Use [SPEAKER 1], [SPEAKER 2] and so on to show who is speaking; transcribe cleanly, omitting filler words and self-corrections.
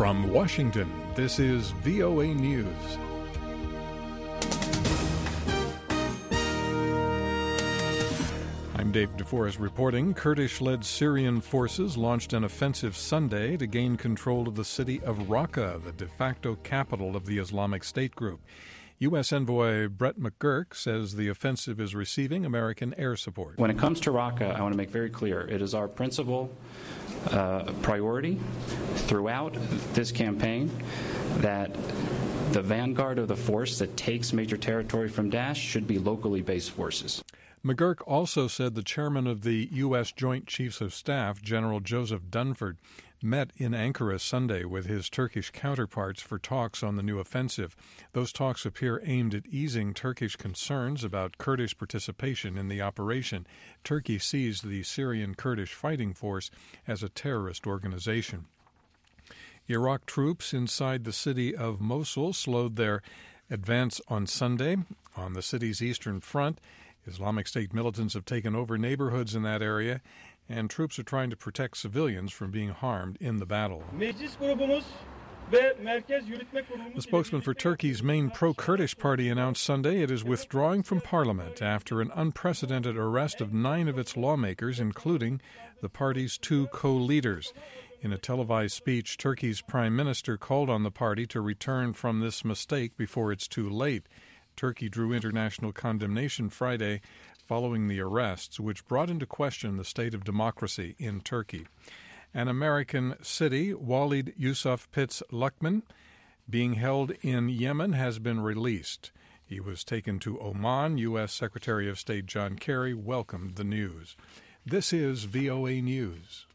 [SPEAKER 1] From Washington, this is VOA News. I'm Dave DeForest reporting. Kurdish-led Syrian forces launched an offensive Sunday to gain control of the city of Raqqa, the de facto capital of the Islamic State group. U.S. envoy Brett McGurk says the offensive is receiving American air support.
[SPEAKER 2] When it comes to Raqqa, I want to make very clear, it is our principal priority throughout this campaign that the vanguard of the force that takes major territory from Daesh should be locally based forces.
[SPEAKER 1] McGurk also said the chairman of the U.S. Joint Chiefs of Staff, General Joseph Dunford, met in Ankara Sunday with his Turkish counterparts for talks on the new offensive. Those talks appear aimed at easing Turkish concerns about Kurdish participation in the operation. Turkey sees the Syrian Kurdish fighting force as a terrorist organization. Iraq troops inside the city of Mosul slowed their advance on Sunday. On the city's eastern front, Islamic State militants have taken over neighborhoods in that area, and troops are trying to protect civilians from being harmed in the battle. The spokesman for Turkey's main pro-Kurdish party announced Sunday it is withdrawing from parliament after an unprecedented arrest of 9 of its lawmakers, including the party's 2 co-leaders. In a televised speech, Turkey's prime minister called on the party to return from this mistake before it's too late. Turkey drew international condemnation Friday following the arrests, which brought into question the state of democracy in Turkey. An American city, Walid Yusuf Pitts Luckman, being held in Yemen, has been released. He was taken to Oman. U.S. Secretary of State John Kerry welcomed the news. This is VOA News.